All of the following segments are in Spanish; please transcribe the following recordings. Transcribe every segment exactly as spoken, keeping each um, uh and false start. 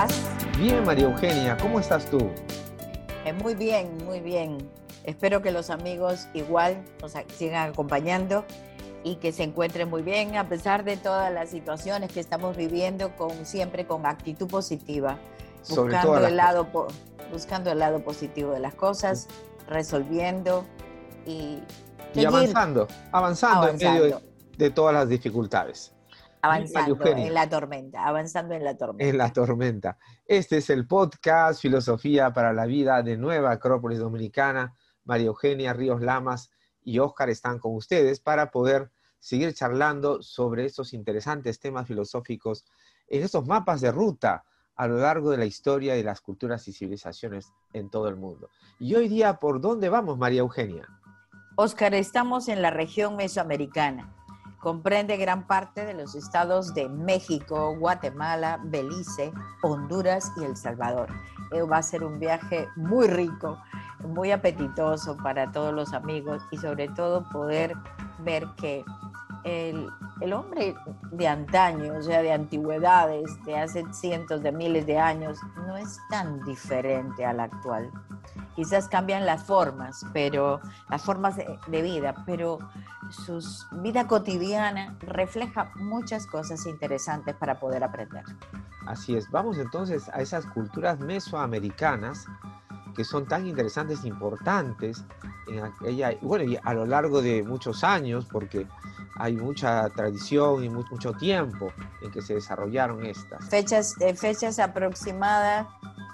estás? Bien, María Eugenia, ¿cómo estás tú? Eh, muy bien, muy bien. Espero que los amigos igual nos sigan acompañando y que se encuentren muy bien a pesar de todas las situaciones que estamos viviendo, con, siempre con actitud positiva, Sobre buscando todas las el cosas. lado, po- buscando el lado positivo de las cosas, resolviendo y Y seguir avanzando, avanzando en medio de, avanzando, de todas las dificultades. Bien, María avanzando en Eugenia, la tormenta, avanzando en la en la tormenta. tormenta. Este es el podcast Filosofía para la Vida de Nueva Acrópolis Dominicana. María Eugenia Ríos Lamas y Óscar están con ustedes para poder seguir charlando sobre estos interesantes temas filosóficos en estos mapas de ruta a lo largo de la historia de las culturas y civilizaciones en todo el mundo. Y hoy día, ¿por dónde vamos, María Eugenia? Óscar, estamos en la región mesoamericana. Comprende gran parte de los estados de México, Guatemala, Belice, Honduras y El Salvador. Eh, Va a ser un viaje muy rico, muy apetitoso para todos los amigos y sobre todo poder ver que el, el hombre de antaño, o sea, de antigüedades, de hace cientos de miles de años, no es tan diferente al actual. Quizás cambian las formas, pero las formas de, de vida, pero su vida cotidiana refleja muchas cosas interesantes para poder aprender. Así es, vamos entonces a esas culturas mesoamericanas que son tan interesantes e importantes en aquella, bueno, y a lo largo de muchos años, porque hay mucha tradición y mu- mucho tiempo en que se desarrollaron estas. Fechas, eh, fechas aproximadas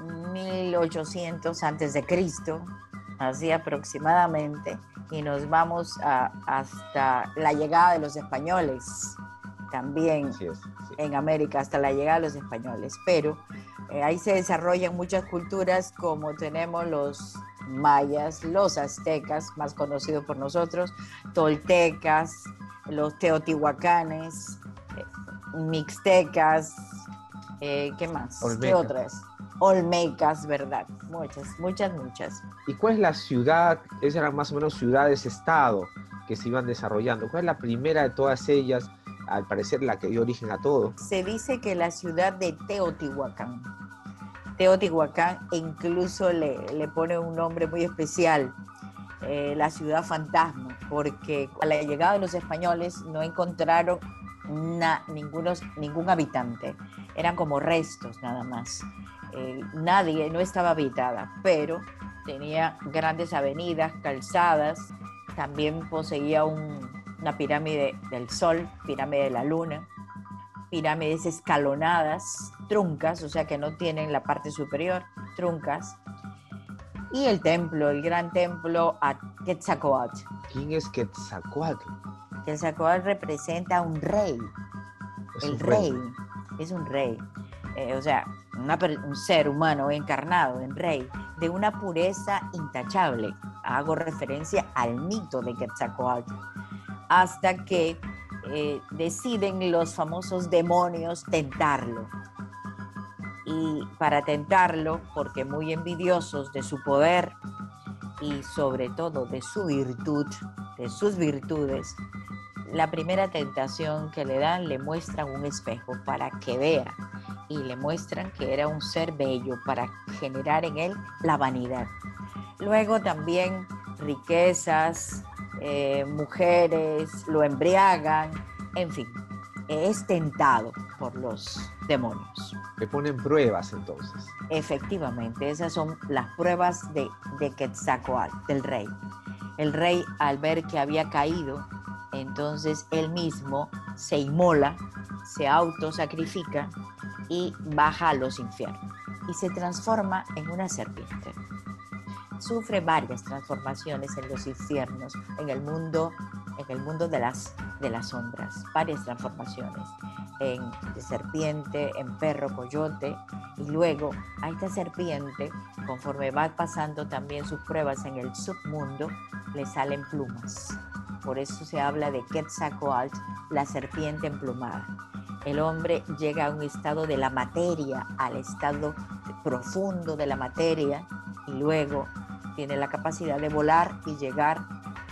mil ochocientos antes de Cristo, así aproximadamente, y nos vamos a, hasta la llegada de los españoles, también Así es, sí. en América, hasta la llegada de los españoles, pero eh, ahí se desarrollan muchas culturas, como tenemos los mayas, los aztecas, más conocidos por nosotros, toltecas, los teotihuacanes, eh, mixtecas, eh, ¿qué más? Olmecas. ¿Qué otras? Olmecas, ¿verdad? Muchas, muchas, muchas. ¿Y cuál es la ciudad? Esas eran más o menos ciudades-estado que se iban desarrollando. ¿Cuál es la primera de todas ellas? Al parecer la que dio origen a todo. Se dice que la ciudad de Teotihuacán, Teotihuacán incluso le, le pone un nombre muy especial, eh, la ciudad fantasma, porque a la llegada de los españoles no encontraron na, ningunos, ningún habitante, eran como restos nada más. Eh, nadie, no estaba habitada, pero tenía grandes avenidas, calzadas, también poseía un, una pirámide del sol, pirámide de la luna, pirámides escalonadas, truncas, o sea que no tienen la parte superior, truncas, y el templo, el gran templo a Quetzalcóatl. ¿Quién es Quetzalcóatl? Quetzalcóatl representa a un rey, Es el un rey, es un rey, eh, o sea, una, un ser humano encarnado en rey, de una pureza intachable. Hago referencia al mito de Quetzalcóatl, hasta que eh, deciden los famosos demonios tentarlo. Y para tentarlo, porque muy envidiosos de su poder y sobre todo de su virtud, de sus virtudes, la primera tentación que le dan, le muestran un espejo para que vea, y le muestran que era un ser bello para generar en él la vanidad. Luego también riquezas, eh, mujeres, lo embriagan, en fin, es tentado por los demonios. Le ponen pruebas entonces. Efectivamente, esas son las pruebas de, de Quetzalcóatl, del rey. El rey, al ver que había caído, entonces él mismo se inmola, se autosacrifica y baja a los infiernos y se transforma en una serpiente. Sufre varias transformaciones en los infiernos, en el mundo, en el mundo de las, de las sombras, varias transformaciones, en de serpiente, en perro, coyote, y luego a esta serpiente, conforme va pasando también sus pruebas en el submundo, le salen plumas. Por eso se habla de Quetzalcóatl, la serpiente emplumada. El hombre llega a un estado de la materia, al estado profundo de la materia, y luego tiene la capacidad de volar y llegar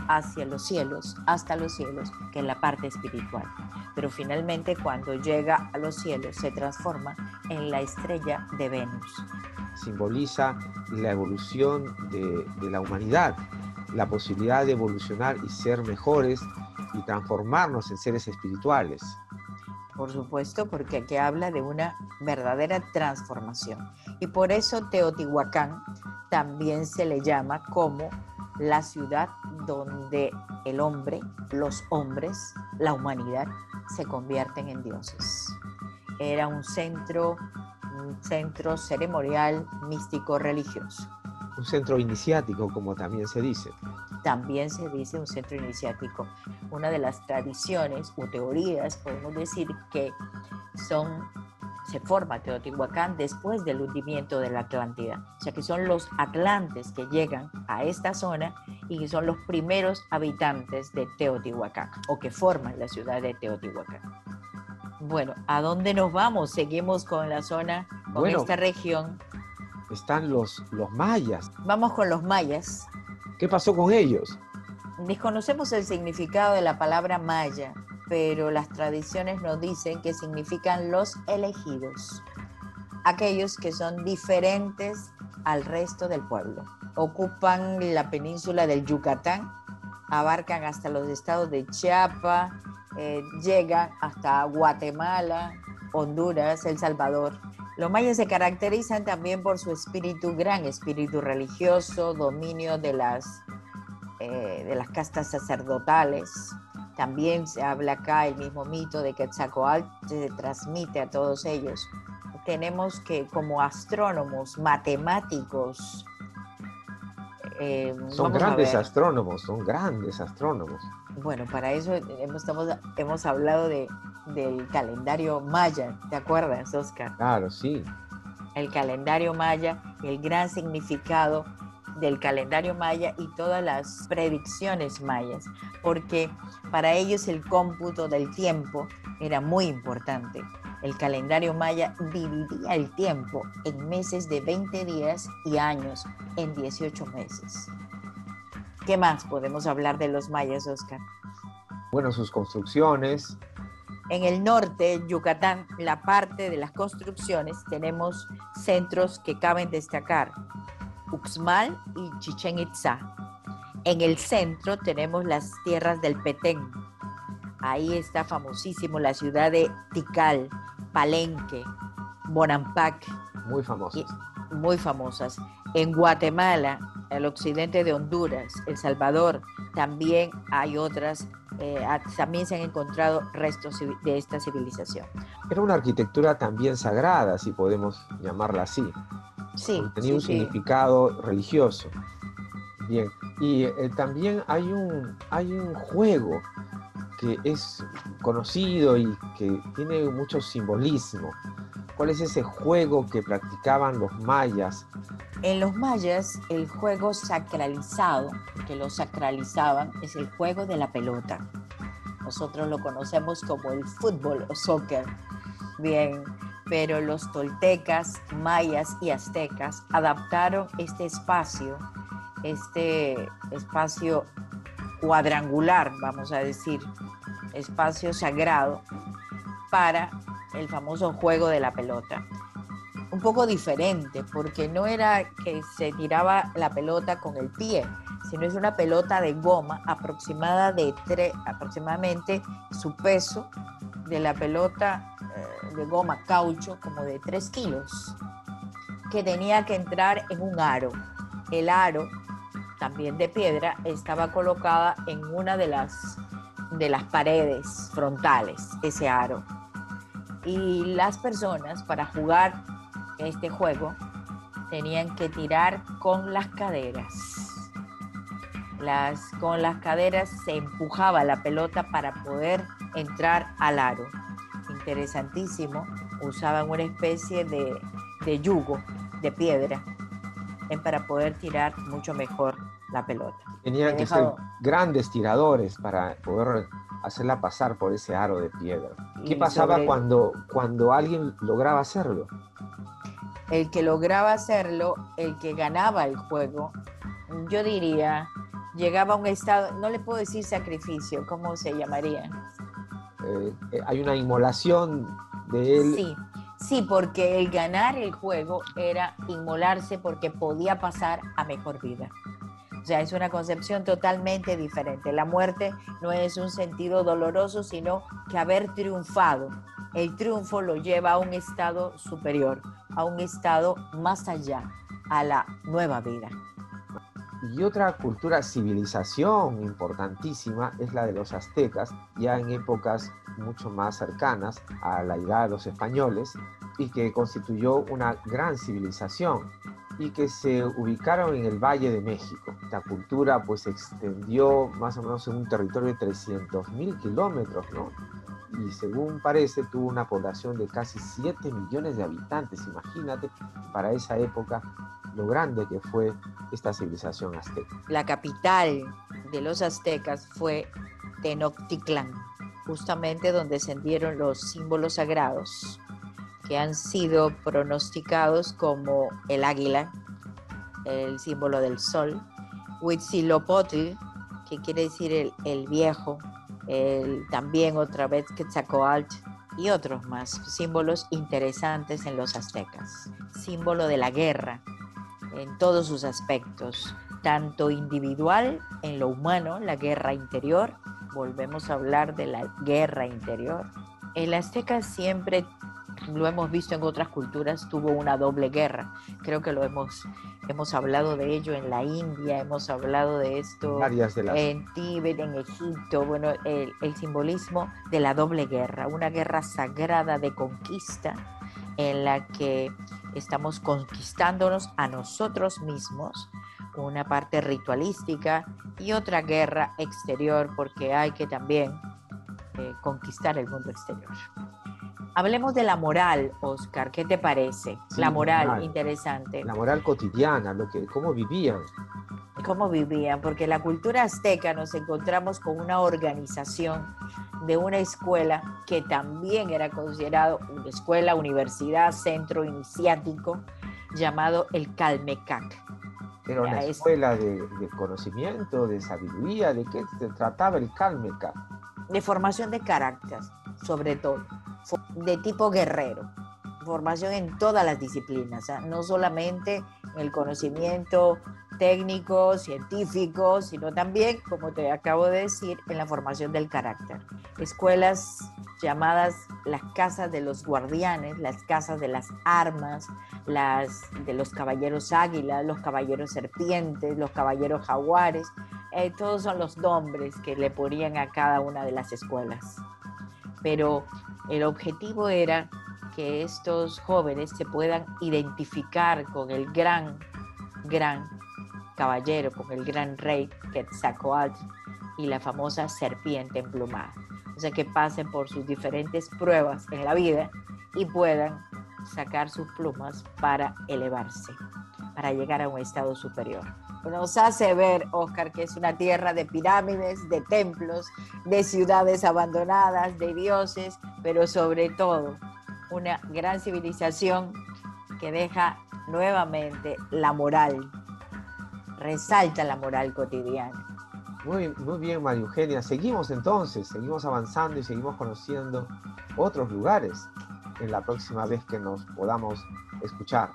hacia los cielos, hasta los cielos, que es la parte espiritual. Pero finalmente cuando llega a los cielos se transforma en la estrella de Venus. Simboliza la evolución de, de la humanidad, la posibilidad de evolucionar y ser mejores y transformarnos en seres espirituales. Por supuesto, porque aquí habla de una verdadera transformación. Y por eso Teotihuacán también se le llama como la ciudad donde el hombre, los hombres, la humanidad, se convierten en dioses. Era un centro, un centro ceremonial, místico, religioso. Un centro iniciático, como también se dice. También se dice un centro iniciático. Una de las tradiciones o teorías, podemos decir, que son, se forma Teotihuacán después del hundimiento de la Atlántida. O sea, que son los atlantes que llegan a esta zona y que son los primeros habitantes de Teotihuacán, o que forman la ciudad de Teotihuacán. Bueno, ¿a dónde nos vamos? Seguimos con la zona, con bueno, esta región. Están los, los mayas. Vamos con los mayas. ¿Qué pasó con ellos? Desconocemos el significado de la palabra maya, pero las tradiciones nos dicen que significan los elegidos, aquellos que son diferentes al resto del pueblo. Ocupan la península del Yucatán, abarcan hasta los estados de Chiapas, eh, llegan hasta Guatemala, Honduras, El Salvador. Los mayas se caracterizan también por su espíritu, gran espíritu religioso, dominio de las, eh, de las castas sacerdotales. También se habla acá el mismo mito de Quetzalcóatl, se transmite a todos ellos. Tenemos que como astrónomos, matemáticos, eh, son grandes astrónomos, son grandes astrónomos. Bueno, para eso hemos, estamos, hemos hablado de, del calendario maya, ¿te acuerdas, Oscar? Claro, sí. El calendario maya, el gran significado del calendario maya y todas las predicciones mayas, porque para ellos el cómputo del tiempo era muy importante. El calendario maya dividía el tiempo en meses de veinte días y años en dieciocho meses. ¿Qué más podemos hablar de los mayas, Oscar? Bueno, sus construcciones. En el norte, Yucatán, la parte de las construcciones, tenemos centros que caben destacar: Uxmal y Chichén Itzá. En el centro tenemos las tierras del Petén. Ahí está famosísimo la ciudad de Tikal, Palenque, Bonampak. Muy famosas. Muy famosas. En Guatemala, el occidente de Honduras, El Salvador, también hay otras, eh, también se han encontrado restos de esta civilización. Era una arquitectura también sagrada, si podemos llamarla así. Sí. Tenía sí, un sí. significado religioso. Bien. Y eh, también hay un, hay un juego que es conocido y que tiene mucho simbolismo. ¿Cuál es ese juego que practicaban los mayas? En los mayas, el juego sacralizado, que lo sacralizaban, es el juego de la pelota. Nosotros lo conocemos como el fútbol o soccer. Bien, pero los toltecas, mayas y aztecas adaptaron este espacio, este espacio cuadrangular, vamos a decir, espacio sagrado, para el famoso juego de la pelota. Un poco diferente, porque no era que se tiraba la pelota con el pie, sino es una pelota de goma aproximada de tre, aproximadamente su peso de la pelota eh, de goma caucho, como de tres kilos, que tenía que entrar en un aro. El aro, también de piedra, estaba colocada en una de las, de las paredes frontales, ese aro. Y las personas, para jugar este juego, tenían que tirar con las caderas. Las, con las caderas se empujaba la pelota para poder entrar al aro. Interesantísimo. Usaban una especie de, de yugo de piedra eh, para poder tirar mucho mejor la pelota. Tenían que dejado... ser grandes tiradores para poder hacerla pasar por ese aro de piedra. ¿Qué y pasaba sobre... cuando, cuando alguien lograba hacerlo? El que lograba hacerlo, el que ganaba el juego, yo diría, llegaba a un estado, no le puedo decir sacrificio, ¿cómo se llamaría? Eh, eh, hay una inmolación de él. Sí, sí, porque el ganar el juego era inmolarse porque podía pasar a mejor vida. O sea, es una concepción totalmente diferente. La muerte no es un sentido doloroso, sino que haber triunfado. El triunfo lo lleva a un estado superior, a un estado más allá, a la nueva vida. Y otra cultura, civilización importantísima es la de los aztecas, ya en épocas mucho más cercanas a la llegada de los españoles, y que constituyó una gran civilización y que se ubicaron en el Valle de México. La cultura pues se extendió más o menos en un territorio de trescientos mil kilómetros, ¿no? Y según parece tuvo una población de casi siete millones de habitantes. Imagínate para esa época lo grande que fue esta civilización azteca. La capital de los aztecas fue Tenochtitlán, justamente donde ascendieron los símbolos sagrados que han sido pronosticados como el águila, el símbolo del sol, Huitzilopochtli, que quiere decir el, el viejo, el, también otra vez Quetzalcóatl y otros más, símbolos interesantes en los aztecas. Símbolo de la guerra en todos sus aspectos, tanto individual en lo humano, la guerra interior, volvemos a hablar de la guerra interior. El azteca siempre, lo hemos visto en otras culturas, tuvo una doble guerra. Creo que lo hemos, hemos hablado de ello en la India, hemos hablado de esto Varias de las... en Tíbet, en Egipto. Bueno, el, el simbolismo de la doble guerra, una guerra sagrada de conquista en la que estamos conquistándonos a nosotros mismos, una parte ritualística y otra guerra exterior, porque hay que también eh, conquistar el mundo exterior. Hablemos de la moral, Oscar, ¿qué te parece? Sí, la moral, moral, interesante. La moral cotidiana, lo que, cómo vivían. Cómo vivían, porque en la cultura azteca nos encontramos con una organización de una escuela que también era considerado una escuela, universidad, centro iniciático, llamado el Calmecac. Era una es... escuela de, de conocimiento, de sabiduría. ¿De qué se trataba el Calmecac? De formación de carácter, sobre todo, de tipo guerrero. Formación en todas las disciplinas, ¿eh? No solamente en el conocimiento técnico, científico, sino también, como te acabo de decir, en la formación del carácter. Escuelas llamadas las casas de los guardianes, las casas de las armas, las de los caballeros águilas, los caballeros serpientes, los caballeros jaguares, eh, todos son los nombres que le ponían a cada una de las escuelas. Pero el objetivo era que estos jóvenes se puedan identificar con el gran, gran caballero, con el gran rey Quetzalcóatl y la famosa serpiente emplumada. O sea, que pasen por sus diferentes pruebas en la vida y puedan sacar sus plumas para elevarse, para llegar a un estado superior. Nos hace ver, Oscar, que es una tierra de pirámides, de templos, de ciudades abandonadas, de dioses, pero sobre todo una gran civilización que deja nuevamente la moral, resalta la moral cotidiana. Muy, muy bien, María Eugenia. Seguimos entonces, seguimos avanzando y seguimos conociendo otros lugares en la próxima vez que nos podamos escuchar.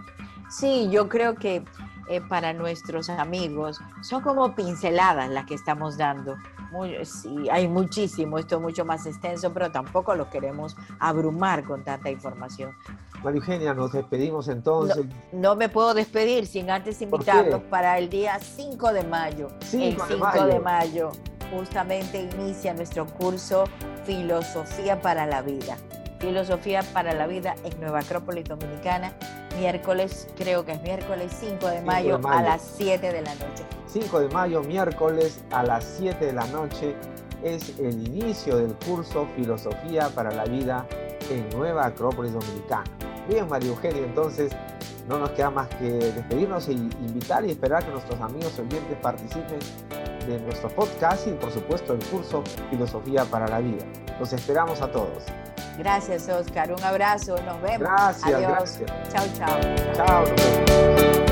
Sí, yo creo que eh, para nuestros amigos son como pinceladas las que estamos dando. Muy, sí, hay muchísimo, esto es mucho más extenso, pero tampoco lo queremos abrumar con tanta información. María Eugenia, nos despedimos entonces. No, no me puedo despedir sin antes invitarlos para el día cinco de mayo. cinco el cinco de mayo justamente inicia nuestro curso Filosofía para la Vida. Filosofía para la Vida en Nueva Acrópolis Dominicana, miércoles, creo que es miércoles cinco de mayo, a las siete de la noche. cinco de mayo, miércoles a las siete de la noche, es el inicio del curso Filosofía para la Vida en Nueva Acrópolis Dominicana. Bien, María Eugenia, entonces no nos queda más que despedirnos e invitar y esperar que nuestros amigos oyentes participen de nuestro podcast y, por supuesto, el curso Filosofía para la Vida. Los esperamos a todos. Gracias, Oscar. Un abrazo. Nos vemos. Gracias, Adiós. gracias. Chao, chao. Chao. Nos vemos.